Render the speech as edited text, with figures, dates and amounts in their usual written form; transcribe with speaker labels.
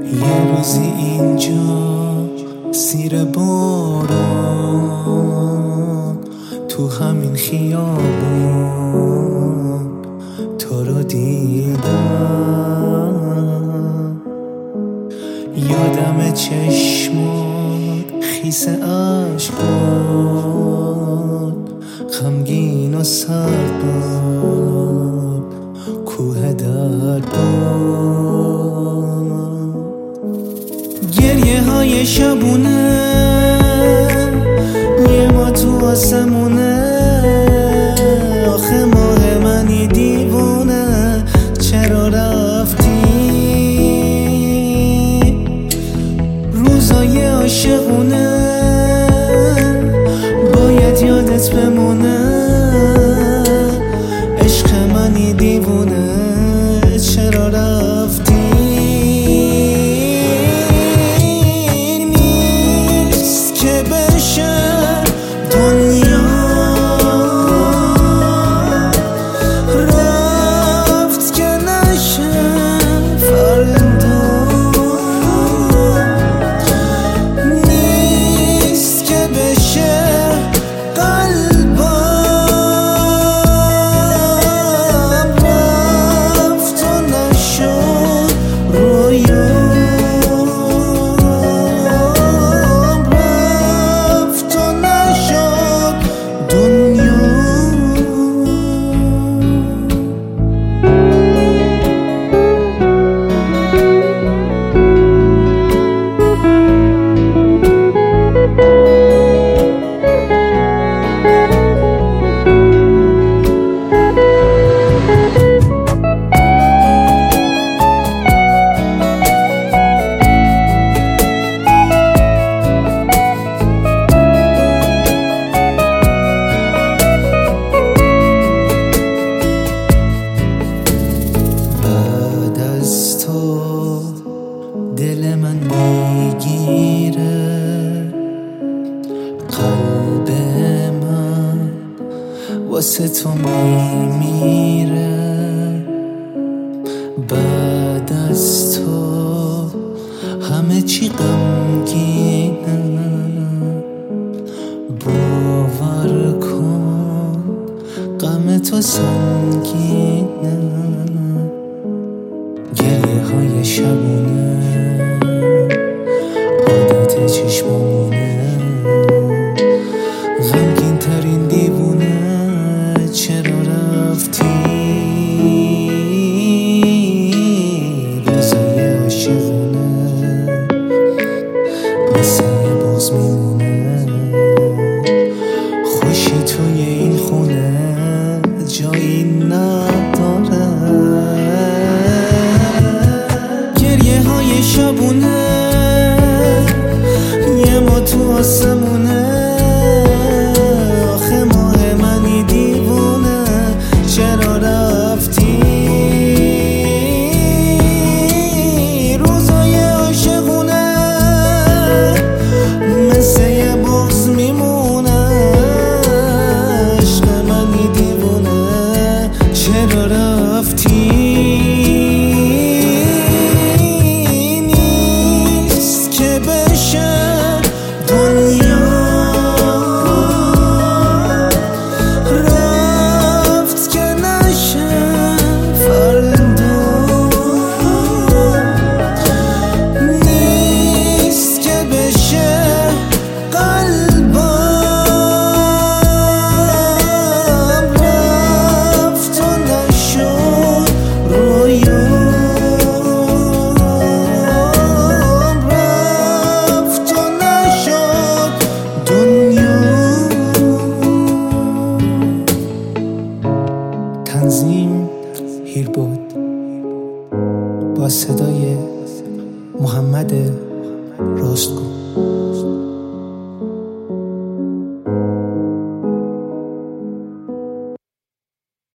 Speaker 1: یه روزی اینجا زیر باران تو همین خیابون تو رو دیدم، یادم چشمات خیس عشق بود، غمگین و سرد بود، کوه درد بود. گریه های شبونه یه ما تو آسمونه، آخه ماه منی دیوونه چرا رفتی؟ روزای عاشقونه باید یادت بمونه، عشق منی دیوونه چرا رفتی؟ دل من میگیره، قلب من واسه تو میمیره، بعد از تو همه چی غمگینه، باور کن غم تو سنگینه. گریه های شبونه عادت چشمونه، غمگین ترین دیوونه چرا رفتی؟ روزای عاشقونه مثل یه بغض میمونه، خوشی توی این خونه جایی نداره. شبونه یه ما تو آسمونه، آخه ماه منی دیوونه چرا رفتی؟ روزای عاشقونه مثل یه بغض میمونه، عشق منی دیوونه چرا رفتی؟ تنظیم هیربود با صدای محمد راستگو.